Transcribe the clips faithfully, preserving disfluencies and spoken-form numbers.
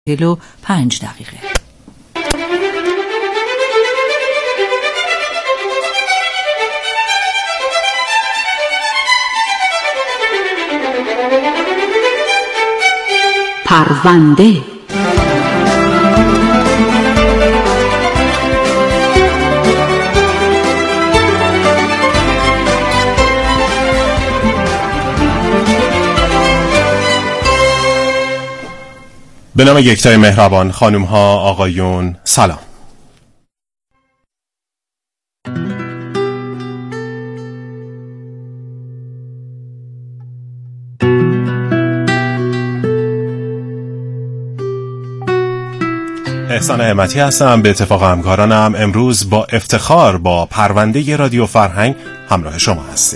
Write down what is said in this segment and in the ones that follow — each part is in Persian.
چهل و پنج دقیقه. پرونده. به نام یکتای مهربان، خانم ها، آقایون، سلام. احسان همتی هستم. به اتفاق همکارانم امروز با افتخار با پرونده رادیو فرهنگ همراه شما هستیم.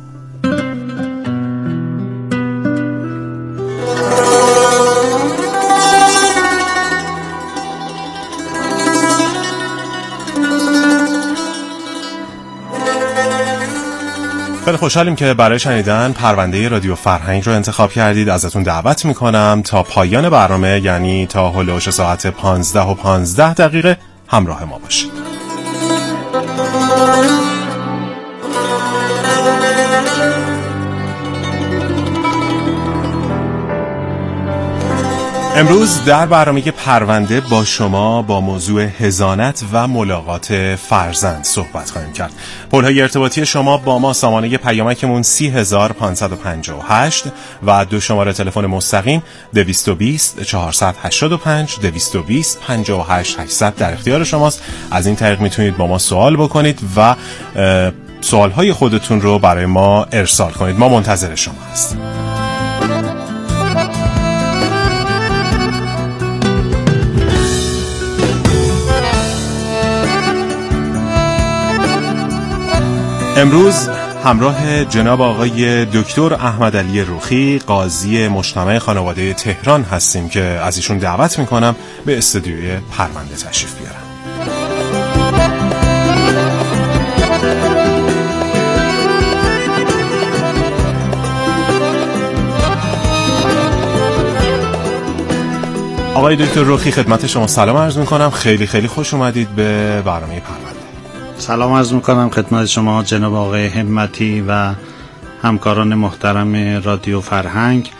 خیلی خوشحالیم که برای شنیدن پرونده رادیو فرهنگ رو انتخاب کردید. ازتون دعوت میکنم تا پایان برنامه، یعنی تا هلوش ساعت پانزده و پانزده دقیقه همراه ما باشید. امروز در برنامه پرونده با شما با موضوع حضانت و ملاقات فرزند صحبت خواهیم کرد. پل‌های ارتباطی شما با ما سامانه پیامکمون سی هزار پانصد و پنجاه و هشت و دو شماره تلفن مستقیم دویست و بیست چهارصد و هشتاد و پنج دویست و بیست پنجاه و هشت هشتصد در اختیار شماست. از این طریق میتونید با ما سوال بکنید و سوالهای خودتون رو برای ما ارسال کنید. ما منتظر شما هستیم. امروز همراه جناب آقای دکتر احمدعلی روخی، قاضی مجتمع خانواده تهران هستیم که از ایشون دعوت میکنم به استودیوی پرونده تشریف بیارن. آقای دکتر روخی، خدمت شما سلام عرض میکنم. خیلی خیلی خوش اومدید به برنامه پرونده. سلام عرض میکنم خدمت شما جناب آقای همتی و همکاران محترم رادیو فرهنگ.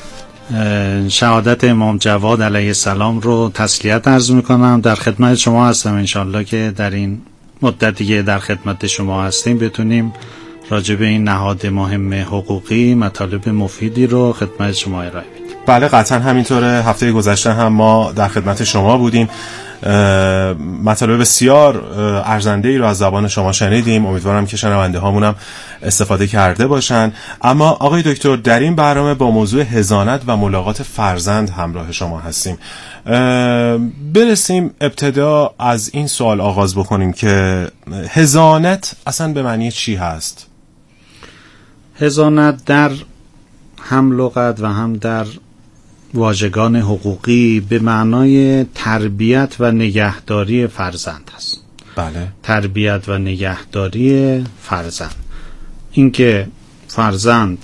شهادت امام جواد علیه السلام رو تسلیت عرض میکنم. در خدمت شما هستم. انشالله که در این مدتی که در خدمت شما هستیم بتونیم راجع به این نهاد مهم حقوقی مطالب مفیدی رو خدمت شما ارائه بدیم. بله قطعا همینطوره. هفته گذشته هم ما در خدمت شما بودیم. مطالب بسیار ارزنده‌ای رو از زبان شما شنیدیم. امیدوارم که شنونده هامونم استفاده کرده باشن. اما آقای دکتر، در این برنامه با موضوع حضانت و ملاقات فرزند همراه شما هستیم. برسیم ابتدا از این سوال آغاز بکنیم که حضانت اصلا به معنی چی هست؟ حضانت در هم لغت و هم در واژگان حقوقی به معنای تربیت و نگهداری فرزند است. بله. تربیت و نگهداری فرزند. اینکه فرزند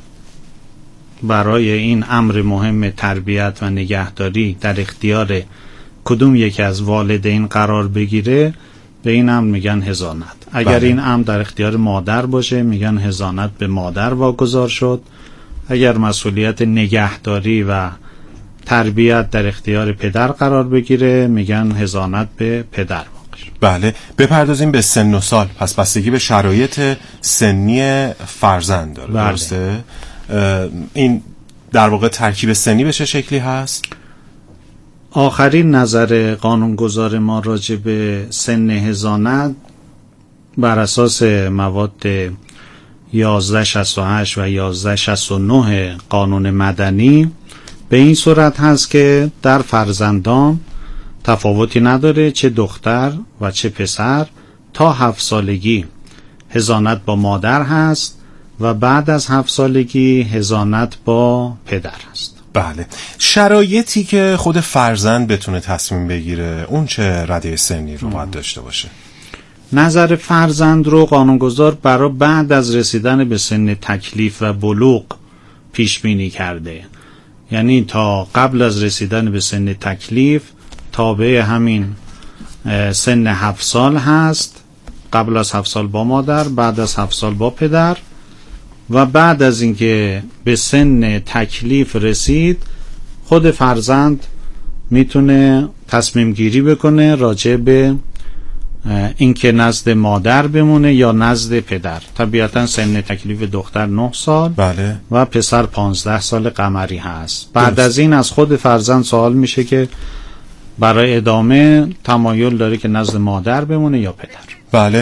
برای این امر مهم تربیت و نگهداری در اختیار کدوم یکی از والدین قرار بگیره، به این امر میگن حضانت. اگر بله. این امر در اختیار مادر باشه میگن حضانت به مادر واگذار شد. اگر مسئولیت نگهداری و تربیت در اختیار پدر قرار بگیره میگن حضانت به پدر واقع شد. بله. بپردازیم به سن و سال. پس بستگی به شرایط سنی فرزند داره. بله. درسته؟ این در واقع ترکیب سنی به چه شکلی هست؟ آخرین نظر قانونگذار ما راجع به سن حضانت بر اساس مواد یازده شصت و هشت و یازده شصت و نه قانون مدنی به این صورت هست که در فرزندان تفاوتی نداره، چه دختر و چه پسر، تا هفت سالگی حضانت با مادر هست و بعد از هفت سالگی حضانت با پدر هست. بله. شرایطی که خود فرزند بتونه تصمیم بگیره، اون چه رده سنی رو باید داشته باشه؟ نظر فرزند رو قانونگذار برای بعد از رسیدن به سن تکلیف و بلوغ پیش بینی کرده. یعنی تا قبل از رسیدن به سن تکلیف تابع همین سن هفت سال هست. قبل از هفت سال با مادر، بعد از هفت سال با پدر، و بعد از اینکه به سن تکلیف رسید خود فرزند میتونه تصمیم گیری بکنه راجع به اینکه نزد مادر بمونه یا نزد پدر. طبیعتا سن تکلیف دختر نه سال بله. و پسر پانزده سال قمری هست. بعد درست. از این از خود فرزند سوال میشه که برای ادامه تمایل داره که نزد مادر بمونه یا پدر. بله.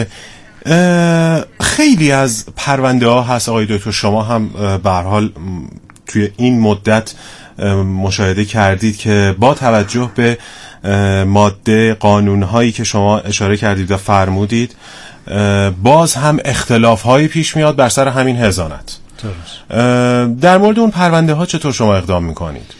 خیلی از پرونده ها هست آقای دکتر، شما هم به هر حال توی این مدت مشاهده کردید که با توجه به ماده قانون هایی که شما اشاره کردید و فرمودید باز هم اختلاف هایی پیش میاد بر سر همین حضانت. درست. در مورد اون پرونده ها چطور شما اقدام میکنید؟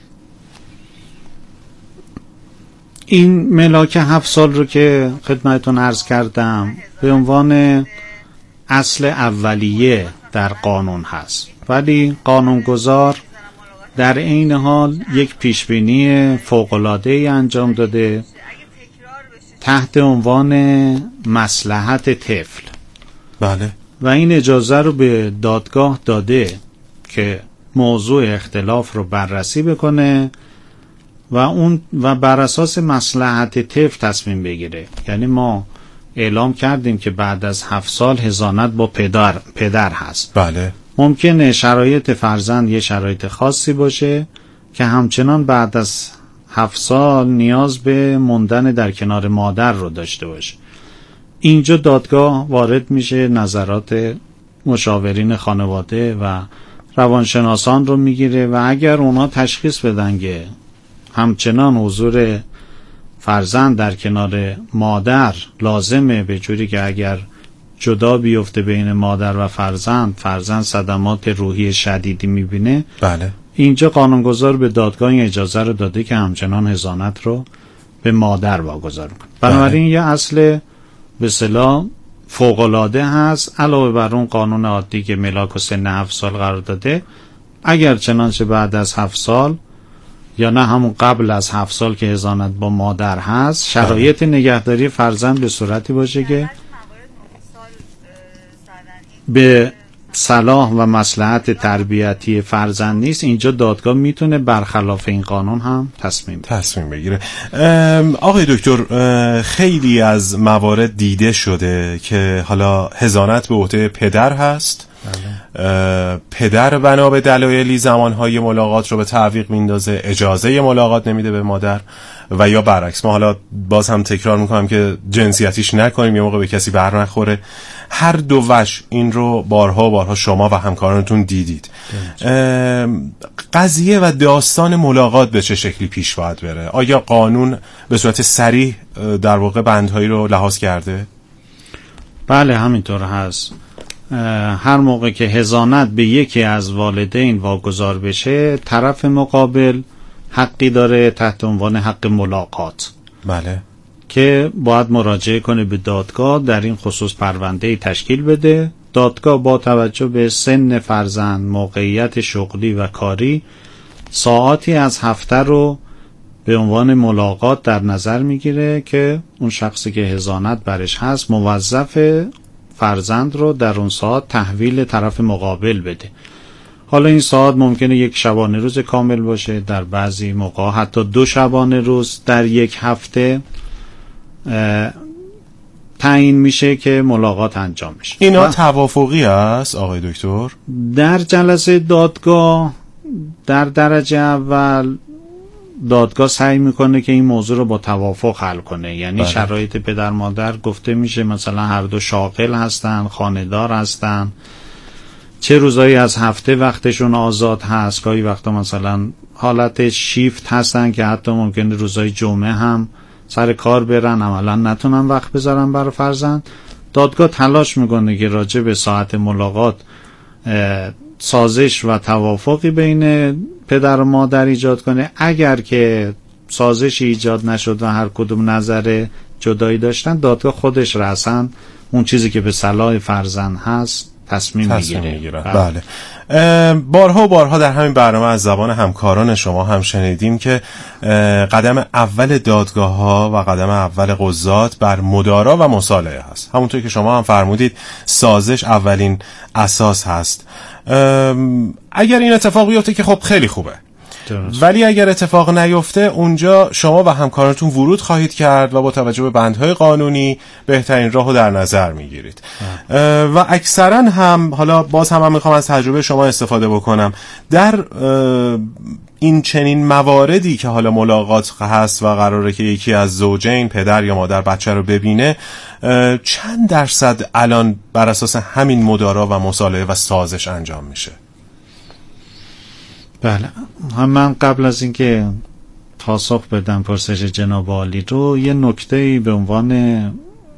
این ملاک هفت سال رو که خدمتتون عرض کردم به عنوان اصل اولیه در قانون هست، ولی قانونگذار در این حال یک پیشبینی فوق‌العاده‌ای انجام داده تحت عنوان مصلحت طفل. بله. و این اجازه رو به دادگاه داده که موضوع اختلاف رو بررسی بکنه و اون و بر اساس مصلحت طفل تصمیم بگیره. یعنی ما اعلام کردیم که بعد از هفت سال حضانت با پدر پدر هست. بله. ممکنه شرایط فرزند یه شرایط خاصی باشه که همچنان بعد از هفت سال نیاز به موندن در کنار مادر رو داشته باشه. اینجا دادگاه وارد میشه، نظرات مشاورین خانواده و روانشناسان رو میگیره و اگر اونا تشخیص بدن که همچنان حضور فرزند در کنار مادر لازمه، به جوری که اگر جدا بیفته بین مادر و فرزند فرزند صدمات روحی شدیدی میبینه، بله. اینجا قانونگذار به دادگاه این اجازه رو داده که همچنان حضانت رو به مادر واگذار کنه. بنابراین بله. یه اصل به اصطلاح فوق‌العاده هست علاوه بر اون قانون عادی که ملاک و سن هفت سال قرار داده. اگر چنانچه بعد از هفت سال یا نه همون قبل از هفت سال که حضانت با مادر هست، شرایط نگهداری فرزند به صورتی باشه که به صلاح و مصلحت تربیتی فرزند نیست، اینجا دادگاه میتونه برخلاف این قانون هم تصمیم تصمیم بگیره. آقای دکتر، خیلی از موارد دیده شده که حالا حضانت به عهده پدر هست. بله. پدر بنا به دلایلی زمانهای ملاقات رو به تعویق میندازه، اجازه ملاقات نمیده به مادر، و یا برعکس. ما حالا باز هم تکرار میکنم که جنسیتیش نکنیم، یه موقع به کسی بر نخوره. هر دو وجه این رو بارها بارها شما و همکارانتون دیدید. قضیه و داستان ملاقات به چه شکلی پیش باید بره؟ آیا قانون به صورت صریح در واقع بندهایی رو لحاظ کرده؟ بله همینطور هست. هر موقع که حضانت به یکی از والدین واگذار بشه، طرف مقابل حقی داره تحت عنوان حق ملاقات. بله. که باید مراجعه کنه به دادگاه، در این خصوص پرونده تشکیل بده. دادگاه با توجه به سن فرزند، موقعیت شغلی و کاری، ساعاتی از هفته رو به عنوان ملاقات در نظر میگیره که اون شخصی که حضانت برش هست موظف فرزند رو در اون ساعت تحویل طرف مقابل بده. حالا این ساعت ممکنه یک شبانه روز کامل باشه، در بعضی موقع حتی دو شبانه روز در یک هفته تعیین میشه که ملاقات انجام میشه. اینا توافقی است آقای دکتر؟ در جلسه دادگاه در درجه اول دادگاه سعی میکنه که این موضوع رو با توافق حل کنه. یعنی بله. شرایط پدر مادر گفته میشه مثلا هر دو شاغل هستن، خانه‌دار هستن، چه روزایی از هفته وقتشون آزاد هست، گاهی وقتا مثلا حالت شیفت هستن که حتی ممکنه روزای جمعه هم سر کار برن، عملا نتونن وقت بذارن برای فرزند. دادگاه تلاش میکنه که راجع به ساعت ملاقات سازش و توافقی بین پدر و مادر ایجاد کنه. اگر که سازشی ایجاد نشد و هر کدوم نظر جدایی داشتن، دادگاه خودش رسن اون چیزی که به صلاح فرزند هست تصمیم, تصمیم میگیره. میگیرن. بله. بارها و بارها در همین برنامه از زبان همکاران شما هم شنیدیم که قدم اول دادگاه ها و قدم اول قضات بر مدارا و مصالحه هست. همونطور که شما هم فرمودید سازش اولین اساس هست. اگر این اتفاق بیفته که خب خیلی خوبه، ولی اگر اتفاق نیفته اونجا شما و همکارانتون ورود خواهید کرد و با توجه به بندهای قانونی بهترین راهو در نظر میگیرید و اکثرا هم، حالا باز هم, هم میخوام از تجربه شما استفاده بکنم، در این چنین مواردی که حالا ملاقات هست و قراره که یکی از زوجین، پدر یا مادر، بچه رو ببینه، چند درصد الان بر اساس همین مدارا و مصالحه و سازش انجام میشه؟ بله، هم من قبل از اینکه پاسخ بدم پرسش جناب عالی رو، یه نکته‌ای به عنوان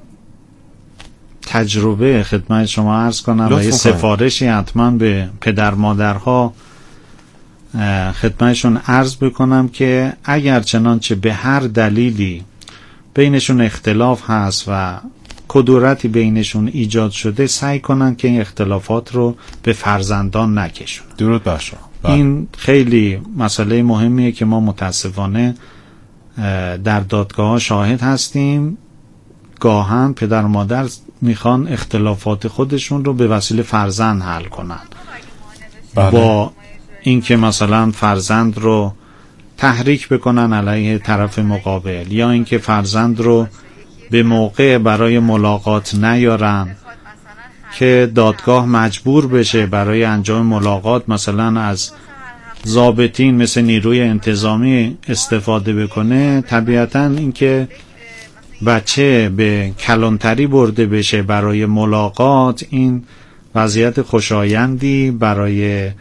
تجربه خدمت شما عرض کنم و یه سفارشی حتما به پدر مادرها خدمتشون عرض بکنم که اگر چنانچه به هر دلیلی بینشون اختلاف هست و کدورتی بینشون ایجاد شده، سعی کنن که این اختلافات رو به فرزندان نکشونن. درود بر شما. این خیلی مسئله مهمیه که ما متاسفانه در دادگاه ها شاهد هستیم. گاهن پدر و مادر میخوان اختلافات خودشون رو به وسیله فرزند حل کنن. بله. با اینکه مثلا فرزند رو تحریک بکنن علیه طرف مقابل، یا اینکه فرزند رو به موقع برای ملاقات نیارن که دادگاه مجبور بشه برای انجام ملاقات مثلا از ضابطین مثل نیروی انتظامی استفاده بکنه. طبیعتاً اینکه بچه به کلانتری برده بشه برای ملاقات، این وضعیت خوشایندی برای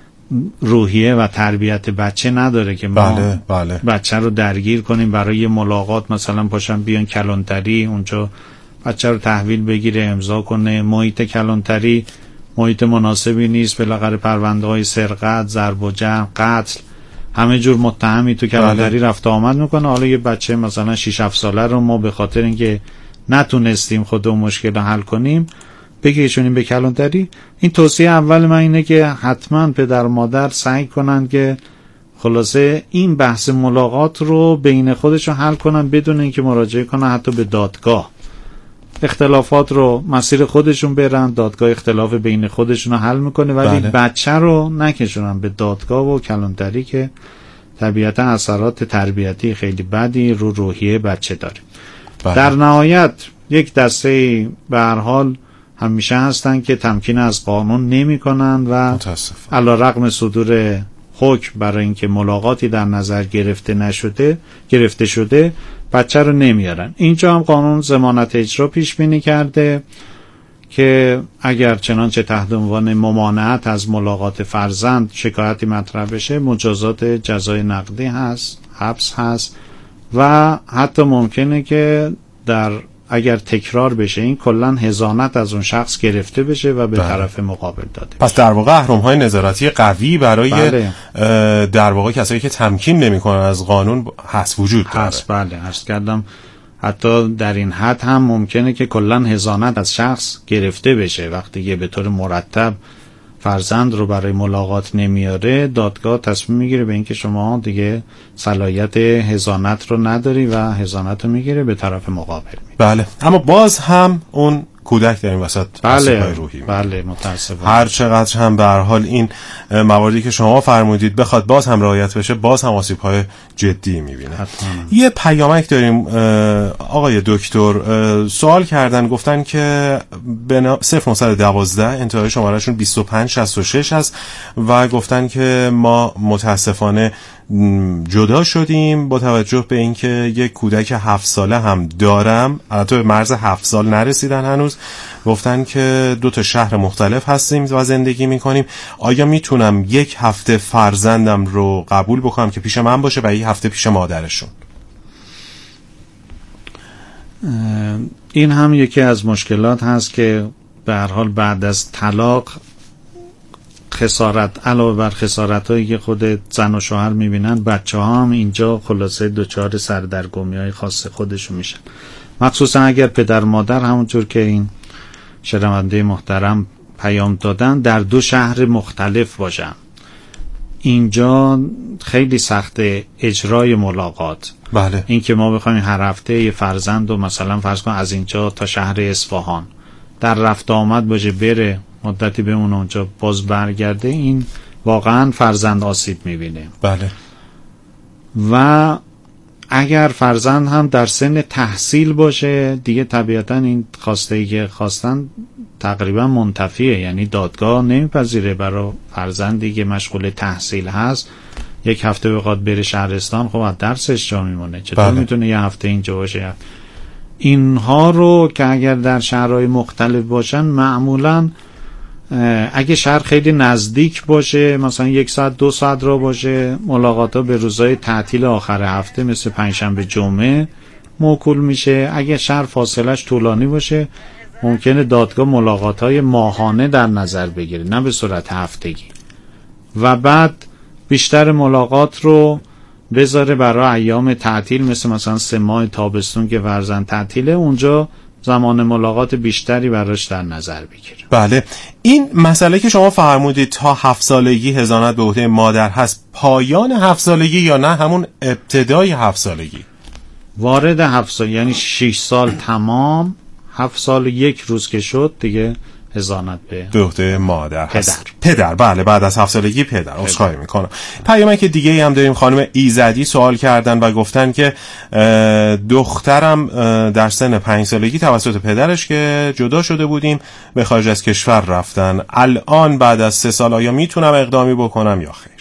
روحیه و تربیت بچه نداره که ما بله، بله. بچه رو درگیر کنیم برای ملاقات، مثلا پاشن بیان کلانتری اونجا بچه رو تحویل بگیره، امضا کنه. محیط کلانتری محیط مناسبی نیست، بالاخره پرونده های سرقت، ضرب و جرح، قتل، همه جور متهمی تو کلانتری رفت آمد میکنه. حالا یه بچه مثلا شش هفت ساله رو ما به خاطر اینکه نتونستیم خودمون مشکل حل کنیم بکشونیم به کلانتری. این توصیه اول من اینه که حتما پدر و مادر سعی کنن که خلاصه این بحث ملاقات رو بین خودشون حل کنن بدون اینکه مراجعه کنن حتی به دادگاه. اختلافات رو مسیر خودشون برن، دادگاه اختلاف بین خودشون رو حل میکنه، ولی بله. بچه رو نکشونن به دادگاه و کلانتری که طبیعتا اثرات تربیتی خیلی بدی رو روحیه بچه داره. بله. در نهایت یک دسته به هر حال همیشه هستن که تمکین از قانون نمی کنن و علی رغم صدور حکم برای اینکه ملاقاتی در نظر گرفته نشده گرفته شده بچه رو نمیارن. اینجا هم قانون ضمانت اجرا پیش بینی کرده که اگر چنانچه تحت عنوان ممانعت از ملاقات فرزند شکایتی مطرح بشه، مجازات جزای نقدی هست، حبس هست و حتی ممکنه که در اگر تکرار بشه این کلن حضانت از اون شخص گرفته بشه و به بله. طرف مقابل داده. پس در واقع اهرم‌های نظارتی قوی برای بله. در واقع کسایی که تمکین نمی‌کنن از قانون هست، وجود داره. هست بله. عرض کردم حتی در این حد هم ممکنه که کلن حضانت از شخص گرفته بشه. وقتی که به طور مرتب فرزند رو برای ملاقات نمیاره، دادگاه تصمیم میگیره به اینکه شما دیگه صلاحیت حضانت رو نداری و حضانت رو میگیره به طرف مقابل میده. بله، اما باز هم اون کودک در این وسط بله روحی بله متاسفانه هر چقدر هم به هر حال این مواردی که شما فرمودید بخواد باز هم رعایت بشه، باز هم آسیب‌های جدی می‌بینه. یه پیامک داریم آقای دکتر، سوال کردن، گفتن که صفر نهصد و دوازده انتهای شمارهشون بیست و پنج شصت و شش هست و گفتن که ما متاسفانه جدا شدیم با توجه به اینکه یک کودک هفت ساله هم دارم، البته به مرز هفت سال نرسیدن هنوز. گفتن که دو تا شهر مختلف هستیم و زندگی میکنیم، آیا میتونم یک هفته فرزندم رو قبول بکنم که پیش من باشه و یک هفته پیش مادرشون؟ این هم یکی از مشکلات هست که به هر حال بعد از طلاق خسارت علاوه بر خسارت هایی که خود زن و شوهر میبینن، بچه ها هم اینجا خلاصه دوچار سردرگمی های خاص خودشون میشن، مخصوصا اگر پدر مادر همونطور که این شنونده محترم پیام دادن در دو شهر مختلف باشن. اینجا خیلی سخت اجرای ملاقات. بله. این که ما بخوایم هر هفته یه فرزند رو مثلا فرض کن از اینجا تا شهر اصفهان در رفت آمد باشه، بره مدتی بمونه اونجا باز برگرده، این واقعا فرزند آسیب میبینه. بله. و اگر فرزند هم در سن تحصیل باشه دیگه طبیعتا این خواسته‌ای که خواستن تقریبا منتفیه، یعنی دادگاه نمیپذیره برای فرزندی که مشغول تحصیل هست یک هفته بخواد بره شهرستان، خب از درسش جا میمونه، چطور بله. میتونه یه هفته اینجا باشه؟ اینها رو که اگر در شهرهای مختلف باشن معمولا اگه شهر خیلی نزدیک باشه مثلا یک ساعت دو ساعت را باشه، ملاقات ها به روزهای تعطیل آخر هفته مثل پنجشنبه جمعه موکول میشه. اگه شهر فاصلش طولانی باشه ممکنه دادگاه ملاقات های ماهانه در نظر بگیره، نه به صورت هفتگی، و بعد بیشتر ملاقات رو بذاره برای ایام تعطیل مثل مثلا سه ماه تابستون که فرزند تعطیله، اونجا زمان ملاقات بیشتری براش در نظر بگیره. بله. این مسئله که شما فرمودید تا هفت سالگی حضانت به عهده مادر هست، پایان هفت سالگی یا نه همون ابتدای هفت سالگی؟ وارد هفت سال یعنی شش سال تمام، هفت سال یک روز که شد دیگه حضانت به عهده مادر هست. پدر. پدر بله، بعد از هفت سالگی پدر. عذرخواهی میکنم. پیامک دیگه هم داریم. خانم ایزدی سوال کردن و گفتن که دخترم در سن پنج سالگی توسط پدرش که جدا شده بودیم به خارج از کشور رفتن، الان بعد از سه سال آیا میتونم اقدامی بکنم یا خیر؟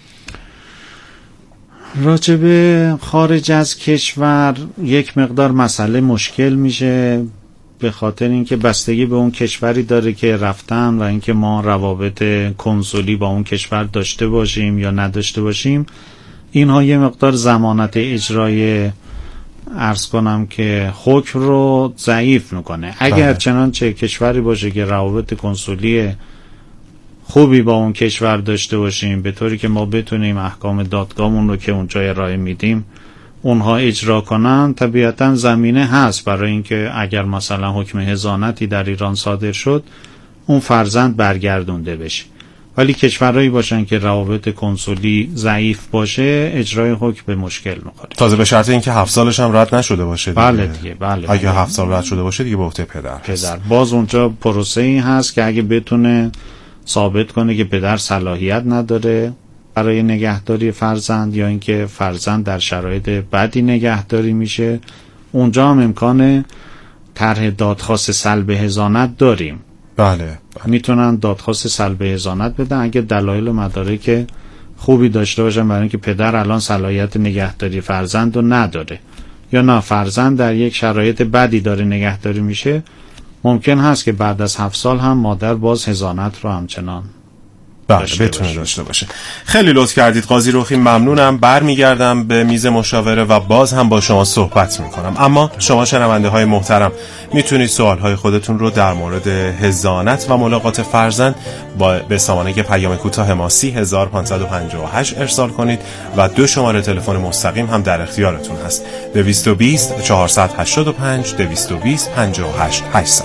راجب خارج از کشور یک مقدار مسئله مشکل میشه، به خاطر اینکه بستگی به اون کشوری داره که رفتن و اینکه ما روابط کنسولی با اون کشور داشته باشیم یا نداشته باشیم. اینها یه مقدار ضمانت اجرای عرض کنم که حکم رو ضعیف میکنه. اگر چنانچه کشوری باشه که روابط کنسولی خوبی با اون کشور داشته باشیم به طوری که ما بتونیم احکام دادگاهمون رو که اونجا ارائه میدیم اونها اجرا کنن، طبیعتا زمینه هست برای اینکه اگر مثلا حکم حضانتی در ایران صادر شد اون فرزند برگردونده بشه. ولی کشورهایی باشن که روابط کنسولی ضعیف باشه اجرای حکم به مشکل میخوره. تازه به شرط اینکه هفت سالش هم رد نشده باشه دیگه. بله دیگه. بله. اگه هفت سال رد شده باشه دیگه به عهده پدر پدر. باز اونجا پروسه‌ای هست که اگه بتونه ثابت کنه که پدر صلاحیت نداره برای نگهداری فرزند یا اینکه فرزند در شرایط بدی نگهداری میشه، اونجا هم امکان طرح دادخواست سلب حضانت داریم. بله, بله. میتونن دادخواست سلب حضانت بدن اگه دلایل و مدارک خوبی داشته باشن برای اینکه پدر الان صلاحیت نگهداری فرزند رو نداره یا نه فرزند در یک شرایط بدی داره نگهداری میشه، ممکن هست که بعد از هفت سال هم مادر باز حضانت رو همچنان بله بتونه باشه. داشته باشه. خیلی لطف کردید قاضی رخی، ممنونم. برمیگردم به میز مشاوره و باز هم با شما صحبت میکنم. اما شما شنونده های محترم میتونید سوال های خودتون رو در مورد حضانت و ملاقات فرزند با به سامانه پیام کوتاه ما سی هزار پانصد و پنجاه و هشت ارسال کنید و دو شماره تلفن مستقیم هم در اختیارتون هست: دویست و بیست چهارصد و هشتاد و پنج دویست و بیست پنجاه و هشت هشتصد.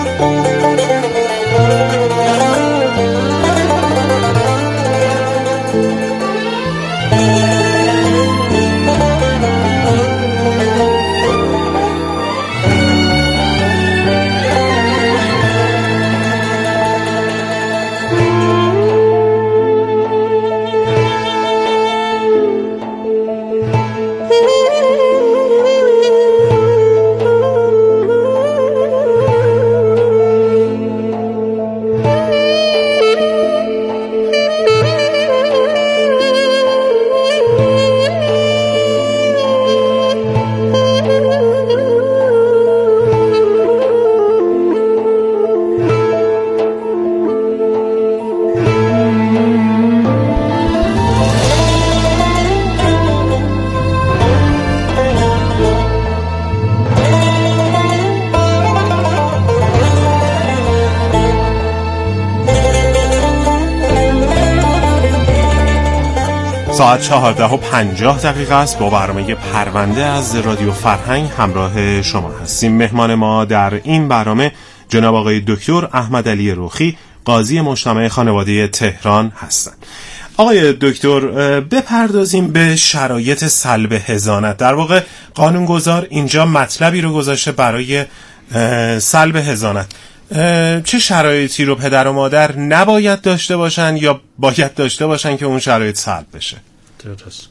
ساعت چهارده و پنجاه دقیقه است. با برنامه پرونده از رادیو فرهنگ همراه شما هستیم. مهمان ما در این برنامه جناب آقای دکتر احمد علی رخی، قاضی مجتمع خانواده تهران هستند. آقای دکتر، بپردازیم به شرایط سلب حضانت. در واقع قانونگذار اینجا مطلبی رو گذاشته برای سلب حضانت. چه شرایطی رو پدر و مادر نباید داشته باشن یا باید داشته باشن که اون شرایط سلب بشه؟ درست.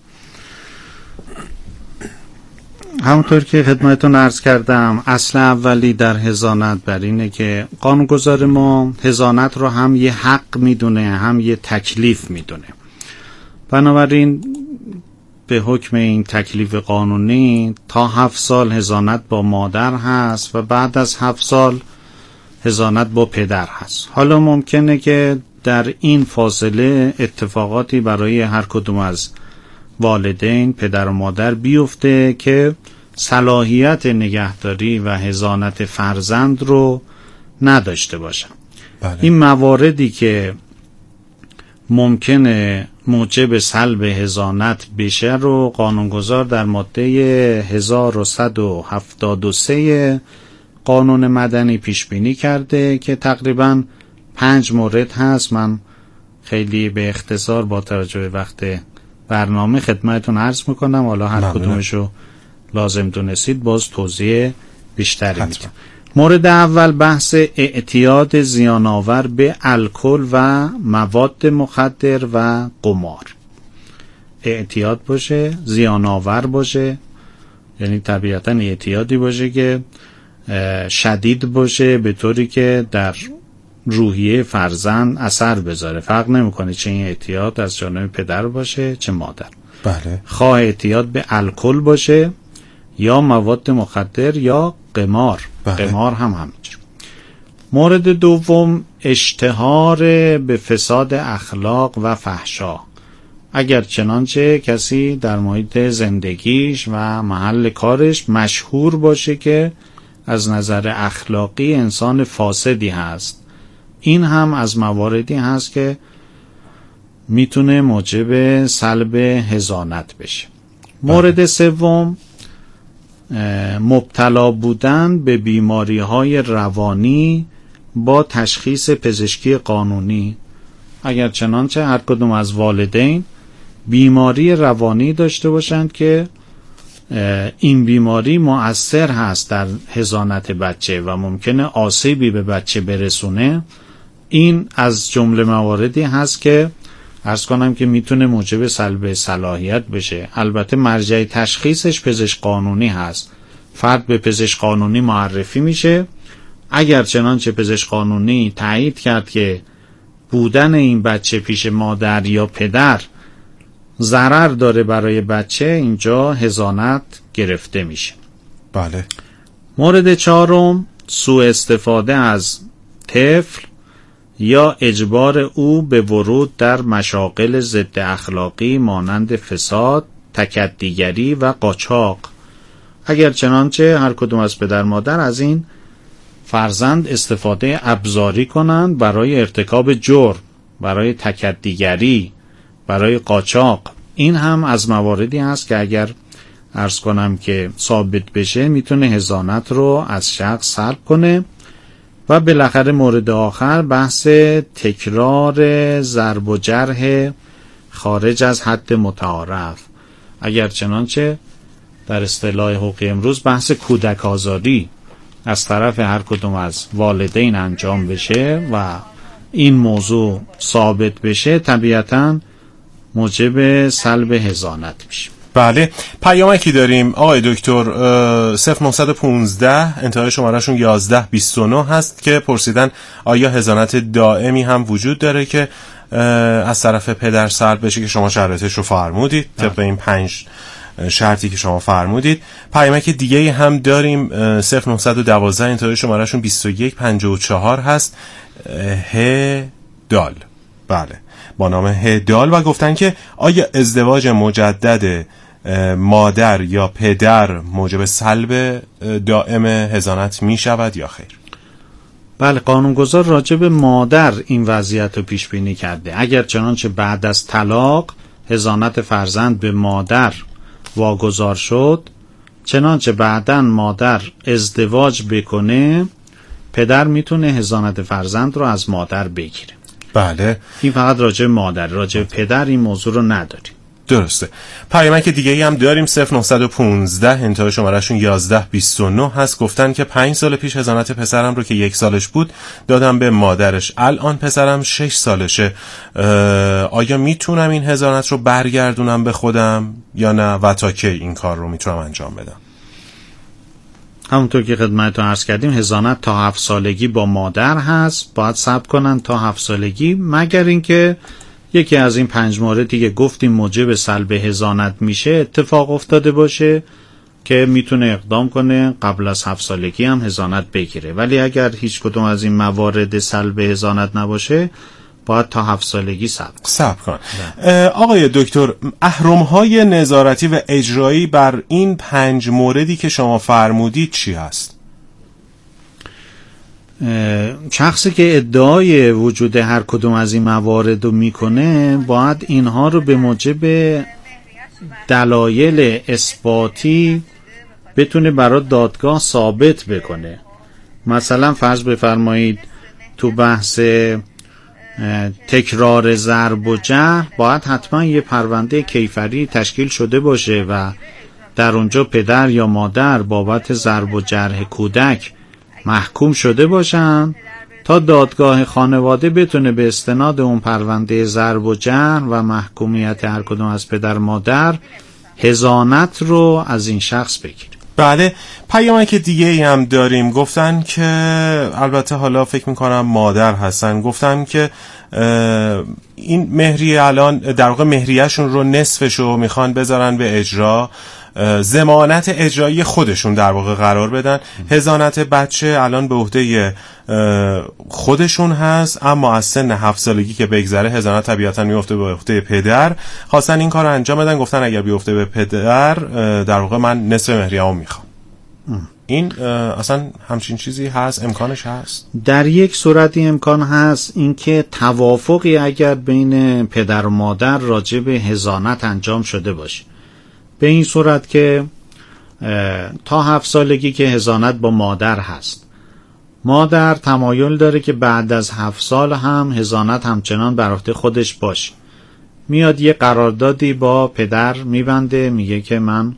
همونطور که خدمتتون عرض کردم، اصل اولی در حضانت بر اینه که قانونگذار ما حضانت رو هم یه حق میدونه هم یه تکلیف میدونه. بنابراین به حکم این تکلیف قانونی تا هفت سال حضانت با مادر هست و بعد از هفت سال حضانت با پدر هست. حالا ممکنه که در این فاصله اتفاقاتی برای هر کدوم از والدین، پدر و مادر بیفته که صلاحیت نگهداری و حضانت فرزند رو نداشته باشن. بله. این مواردی که ممکنه موجب سلب حضانت بشه رو قانونگذار در ماده هزار و صد و هفتاد و سه قانون مدنی پیش بینی کرده که تقریباً پنج مورد هست. من خیلی به اختصار با توجه به وقت برنامه خدمتتون عرض میکنم، حالا هر کدومشو لازم دونستید باز توضیح بیشتری میدم. مورد اول بحث اعتیاد زیان‌آور به الکل و مواد مخدر و قمار. اعتیاد باشه، زیان‌آور باشه، یعنی طبیعتاً اعتیادی باشه که شدید باشه به طوری که در روحیه فرزند اثر بذاره. فرق نمیکنه چه این اعتیاد از جانب پدر باشه چه مادر. بله. خواه اعتیاد به الکل باشه یا مواد مخدر یا قمار. بله. قمار هم همینجور. مورد دوم اشتهار به فساد اخلاق و فحشا. اگر چنانچه کسی در محیط زندگیش و محل کارش مشهور باشه که از نظر اخلاقی انسان فاسدی هست، این هم از مواردی هست که میتونه موجب سلب حضانت بشه. مورد سوم مبتلا بودن به بیماری های روانی با تشخیص پزشکی قانونی. اگر چنانچه هر کدوم از والدین بیماری روانی داشته باشند که این بیماری مؤثر هست در حضانت بچه و ممکنه آسیبی به بچه برسونه، این از جمله مواردی هست که عرض کنم که میتونه موجب سلب صلاحیت بشه. البته مرجع تشخیصش پزشک قانونی هست. فرد به پزشک قانونی معرفی میشه. اگر چنانچه پزشک قانونی تایید کرد که بودن این بچه پیش مادر یا پدر ضرر داره برای بچه، اینجا حضانت گرفته میشه. بله. مورد چهارم سوء استفاده از طفل یا اجبار او به ورود در مشاغل ضد اخلاقی مانند فساد، تکدیگری و قاچاق. اگر چنانچه هر کدوم از پدر مادر از این فرزند استفاده ابزاری کنند برای ارتکاب جرم، برای تکدیگری، برای قاچاق، این هم از مواردی هست که اگر عرض کنم که ثابت بشه میتونه حضانت رو از شخص سلب کنه. و بالاخره مورد آخر بحث تکرار ضرب و جرح خارج از حد متعارف. اگر چنانچه در اصطلاح حقوقی امروز بحث کودک آزاری از طرف هر کدوم از والدین انجام بشه و این موضوع ثابت بشه، طبیعتاً موجب سلب حضانت میشه. بله. پیامکی داریم آقای دکتر، صفر نهصد و پانزده انتهای شمارهشون یازده بیست و نه هست که پرسیدن آیا حضانت دائمی هم وجود داره که از طرف پدر سلب بشه که شما شرایطش رو فرمودید طبق این پنج شرطی که شما فرمودید. پیامک دیگه هم داریم صفر نهصد و دوازده انتهای شمارهشون بیست و یک پنجاه و چهار هست، ه دال. بله، با نام هدال، و گفتن که آیا ازدواج مجدد مادر یا پدر موجب سلب دائم حضانت می شود یا خیر؟ بله، قانونگذار راجع به مادر این وضعیت رو پیش بینی کرده. اگر چنانچه بعد از طلاق حضانت فرزند به مادر واگذار شد، چنانچه بعداً مادر ازدواج بکنه، پدر میتونه حضانت فرزند رو از مادر بگیره. بله. این فقط راجع به مادر، راجع به پدر این موضوع رو نداریم. درسته. پیامک دیگه ای هم داریم. صفر نه یک پنج انتهای شمارهشون یازده بیست و نه هست. گفتن که پنج سال پیش حضانت پسرم رو که یک سالش بود دادم به مادرش، الان پسرم شش سالشه، آیا میتونم این حضانت رو برگردونم به خودم یا نه و تا کی این کار رو میتونم انجام بدم؟ همونطور که خدمتتون عرض کردیم حضانت تا هفت سالگی با مادر هست، باید صبر کنن تا هفت سالگی، مگر اینکه یکی از این پنج موردی که گفتیم موجب سلب حضانت میشه اتفاق افتاده باشه که میتونه اقدام کنه قبل از هفت سالگی هم حضانت بگیره. ولی اگر هیچ کدوم از این موارد سلب حضانت نباشه باید تا هفت سالگی صبر صبر کن. آقای دکتر، اهرم‌های نظارتی و اجرایی بر این پنج موردی که شما فرمودید چی هست؟ شخصی که ادعای وجود هر کدوم از این موارد رو میکنه باید اینها رو به موجب دلایل اثباتی بتونه برای دادگاه ثابت بکنه. مثلا فرض بفرمایید تو بحث تکرار ضرب و جرح باید حتما یه پرونده کیفری تشکیل شده باشه و در اونجا پدر یا مادر بابت ضرب و جرح کودک محکوم شده باشن تا دادگاه خانواده بتونه به استناد اون پرونده ضرب و جرح و محکومیت هر کدوم از پدر مادر حضانت رو از این شخص بگیره. بله. پیامک دیگه هم داریم. گفتن که البته حالا فکر میکنم مادر هستن، گفتن که این مهریه الان در واقع مهریهشون رو نصفشو میخوان بذارن به اجرا، ضمانت اجرایی خودشون در واقع قرار بدن. حضانت بچه الان به عهده خودشون هست، اما از سن هفت سالگی که بگذره حضانت طبیعتا میفته به عهده پدر. خواستن این کار رو انجام بدن، گفتن اگر بیفته به پدر در واقع من نصف مهریه‌مو میخوام. این اصلا همچین چیزی هست؟ امکانش هست؟ در یک صورتی امکان هست، اینکه توافقی اگر بین پدر و مادر راجع به حضانت انجام شده باشه، به این صورت که تا هفت سالگی که حضانت با مادر هست، مادر تمایل داره که بعد از هفت سال هم حضانت همچنان بر عهده خودش باشه، میاد یه قراردادی با پدر میبنده، میگه که من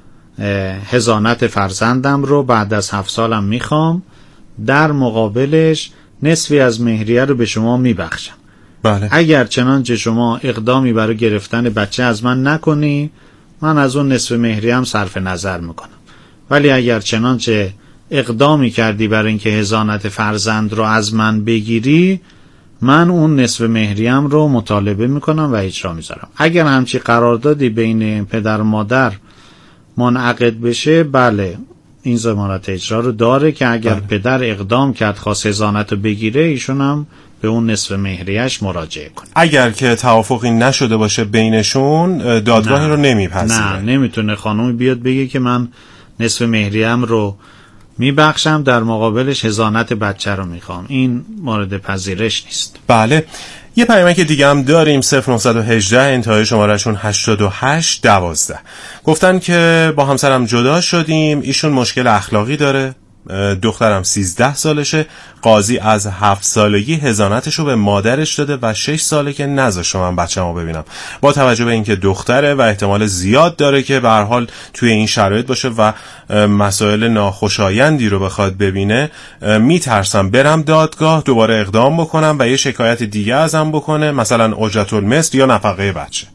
حضانت فرزندم رو بعد از هفت سالم میخوام، در مقابلش نصفی از مهریه رو به شما میبخشم. بله. اگر چنانچه شما اقدامی برای گرفتن بچه از من نکنی، من از اون نصف مهریم صرف نظر میکنم. ولی اگر چنانچه اقدامی کردی برای اینکه حضانت فرزند رو از من بگیری، من اون نصف مهریم رو مطالبه میکنم و اجرا میذارم. اگر همچی قراردادی بین پدر و مادر منعقد بشه، بله این ضمانت اجرا رو داره که اگر بله. پدر اقدام کرد خواست حضانت رو بگیره، ایشون هم به اون نصف مهریه‌اش مراجعه کنه. اگر که توافقی نشده باشه بینشون، دادگاهی رو نمیپذیره. نه نمیتونه خانومی بیاد بگه که من نصف مهریم رو میبخشم، در مقابلش حضانت بچه رو میخوام. این مورد پذیرش نیست. بله. یه پیامک دیگه هم داریم. صفر نه یک هشت انتهای شمارهشون هشتاد و هشت دوازده. گفتن که با همسرم جدا شدیم، ایشون مشکل اخلاقی داره، دخترم سیزده سالشه، قاضی از هفت سالگی حضانتشو به مادرش داده و شش ساله که نذاشته من بچه‌مو ببینم. با توجه به اینکه دختره و احتمال زیاد داره که به هر حال توی این شرایط باشه و مسائل ناخوشایندی رو بخواد ببینه، میترسم برم دادگاه دوباره اقدام بکنم و یه شکایت دیگه ازم بکنه، مثلا اجرت المثل یا نفقه بچه.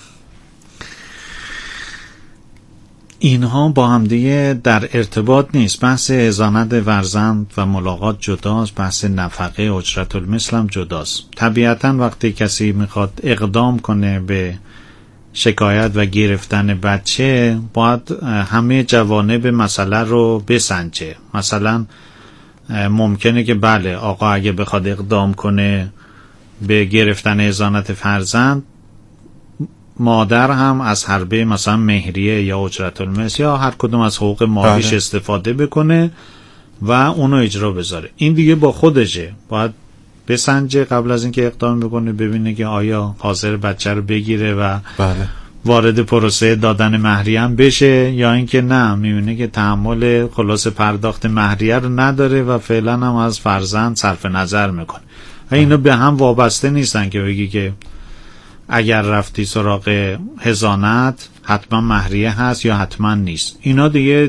اینها با هم دیگه در ارتباط نیست. بحث حضانت فرزند و ملاقات جداست، بحث نفقه اجرت المثل هم جداست. طبیعتا وقتی کسی میخواد اقدام کنه به شکایت و گرفتن بچه، باید همه جوانب مسئله رو بسنجه. مثلا ممکنه که بله آقا اگه بخواد اقدام کنه به گرفتن حضانت فرزند، مادر هم از حربه مثلا مهریه یا اجرت المثل یا هر کدوم از حقوق مالیش بله. استفاده بکنه و اونو اجرا بذاره. این دیگه با خودشه، باید بسنجه قبل از اینکه اقدام بکنه، ببینه که آیا حاضر بچه رو بگیره و بله. وارد پروسه دادن مهریه هم بشه، یا اینکه نه میبینه که تحمل خلاص پرداخت مهریه رو نداره و فعلا هم از فرزند صرف نظر میکنه. اینا به هم وابسته نیستن که بگی که اگر رفتی سراغ حضانت حتما مهریه هست یا حتما نیست. اینا دیگه